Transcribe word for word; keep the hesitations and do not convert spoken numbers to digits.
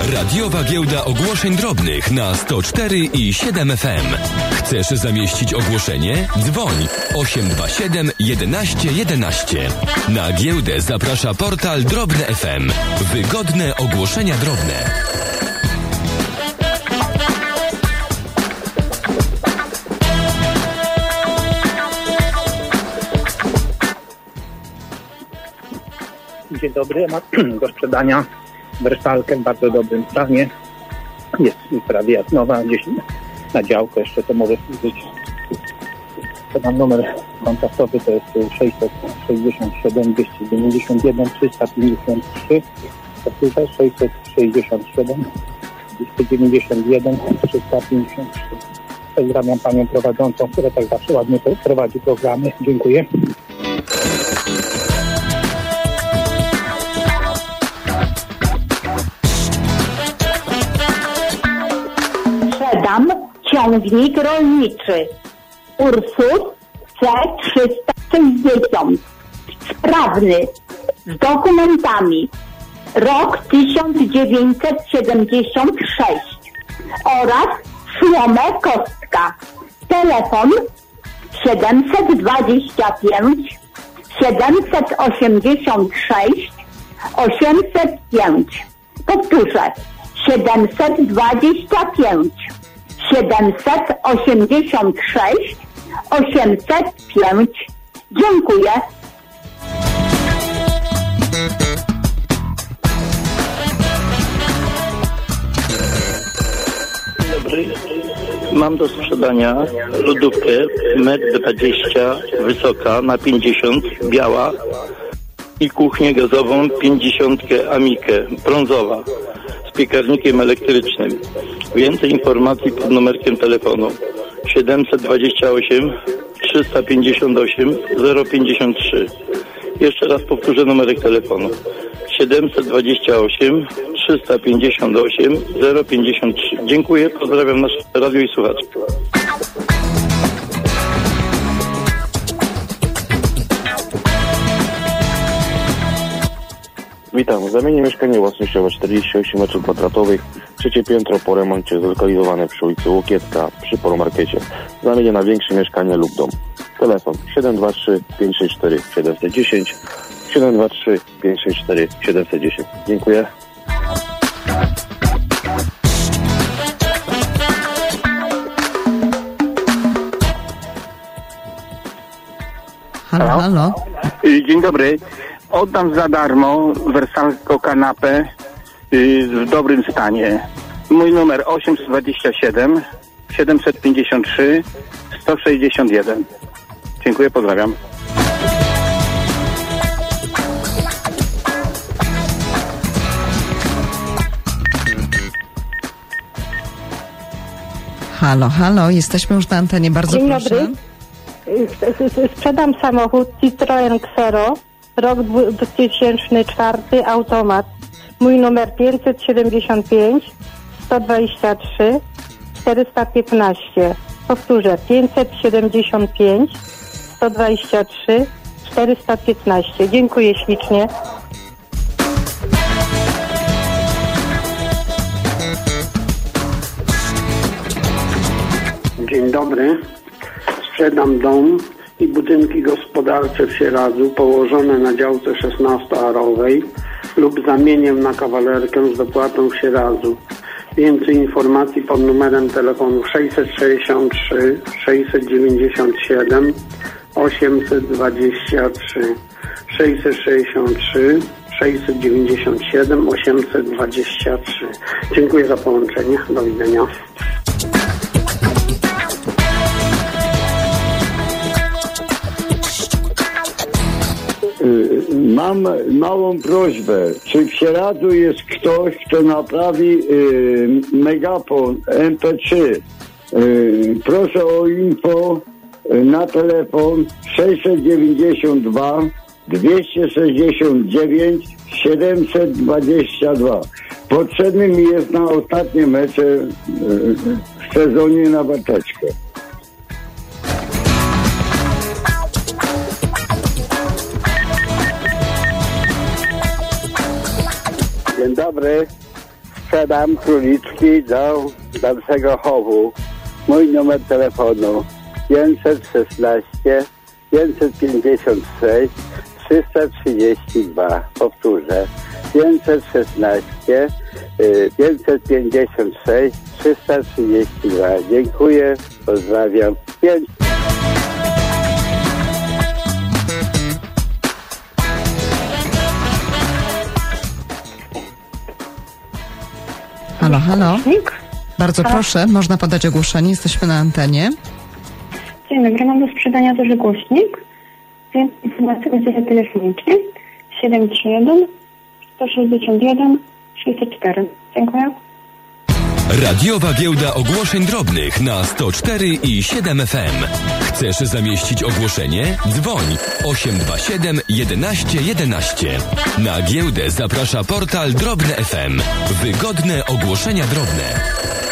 Radiowa Giełda Ogłoszeń Drobnych na sto cztery i siedem F M. Chcesz zamieścić ogłoszenie? Dzwoń osiem dwa siedem jedenaście jedenaście. Na giełdę zaprasza portal Drobne F M. Wygodne ogłoszenia drobne. Dzień dobry, mam do sprzedania wersalkę w bardzo dobrym stanie. Jest prawie jak nowa, gdzieś na działkę jeszcze to może służyć. Podam numer kontaktowy, to jest sześćset sześćdziesiąt siedem dwieście dziewięćdziesiąt jeden trzysta pięćdziesiąt trzy. Powtórzę, sześćset sześćdziesiąt siedem dwieście dziewięćdziesiąt jeden trzysta pięćdziesiąt trzy. Pozdrawiam panią prowadzącą, która tak zawsze ładnie prowadzi programy. Dziękuję. Sprzedam ciągnik rolniczy Ursus C trzysta sześćdziesiąt. Sprawny, z dokumentami. Rok tysiąc dziewięćset siedemdziesiąt sześć oraz słomę kostka. Telefon siedemset dwadzieścia pięć siedemset osiemdziesiąt sześć osiemset pięć. Powtórzę. siedemset dwadzieścia pięć siedemset osiemdziesiąt sześć osiemset pięć. Dziękuję. Dobry. Mam do sprzedania lodówkę metr dwadzieścia wysoka na pięćdziesiąt biała i kuchnię gazową pięćdziesiątkę Amikę brązowa z piekarnikiem elektrycznym. Więcej informacji pod numerkiem telefonu siedemset dwadzieścia osiem trzysta pięćdziesiąt osiem zero pięćdziesiąt trzy. Jeszcze raz powtórzę numerek telefonu siedemset dwadzieścia osiem trzysta pięćdziesiąt osiem zero pięćdziesiąt trzy. Dziękuję, pozdrawiam nasze radio i słuchaczy. Witam. Zamienię mieszkanie własnościowe czterdzieści osiem metrów kwadratowych. Trzecie piętro po remoncie zlokalizowane przy ulicy Łokietka przy Polomarkecie. Zamienię na większe mieszkanie lub dom. Telefon siedem dwa trzy pięć sześć cztery siedem jeden zero siedem dwa trzy pięć sześć cztery siedem jeden zero. Dziękuję. Halo, halo. Dzień dobry. Oddam za darmo wersalką kanapę w dobrym stanie. Mój numer osiemset dwadzieścia siedem siedemset pięćdziesiąt trzy sto sześćdziesiąt jeden. Dziękuję, pozdrawiam. Halo, halo, jesteśmy już na antenie, bardzo Dzień proszę. dobry. Sprzedam samochód Citroen Xero, rok dwa tysiące czwarty, automat. Mój numer pięćset siedemdziesiąt pięć sto dwadzieścia trzy czterysta piętnaście. Powtórzę, pięćset siedemdziesiąt pięć sto dwadzieścia trzy czterysta piętnaście. Dziękuję ślicznie. Dzień dobry. Sprzedam dom i budynki gospodarcze w Sieradzu położone na działce szesnastoarowej lub zamienię na kawalerkę z dopłatą w Sieradzu. Więcej informacji pod numerem telefonu sześćset sześćdziesiąt trzy sześćset dziewięćdziesiąt siedem osiemset dwadzieścia trzy sześćset sześćdziesiąt trzy sześćset dziewięćdziesiąt siedem osiemset dwadzieścia trzy. Dziękuję za połączenie. Do widzenia. Mam małą prośbę. Czy w Sieradzu jest ktoś, kto naprawi y, megafon M P trzy? Y, proszę o info y, na telefon sześćset dziewięćdziesiąt dwa dwieście sześćdziesiąt dziewięć siedemset dwadzieścia dwa. Potrzebny mi jest na ostatnie mecze y, w sezonie na Barteczkę. Dzień dobry. sprzedam króliczki do dalszego chowu. Mój numer telefonu pięćset szesnaście pięćset pięćdziesiąt sześć trzysta trzydzieści dwa. Powtórzę. pięćset szesnaście pięćset pięćdziesiąt sześć trzysta trzydzieści dwa. Dziękuję. Pozdrawiam. Pięć. Halo, halo. Bardzo proszę, można podać ogłoszenie, jesteśmy na antenie. Dzień dobry, mam do sprzedania duży głośnik. Więc informacji będzie telefonicznie siedem trzy jeden sto sześćdziesiąt jeden sześćset cztery. Dziękuję. Radiowa Giełda Ogłoszeń Drobnych na sto cztery i siedem F M. Chcesz zamieścić ogłoszenie? Dzwoń osiem dwa siedem jedenaście jedenaście. Na giełdę zaprasza portal Drobne F M. Wygodne ogłoszenia drobne.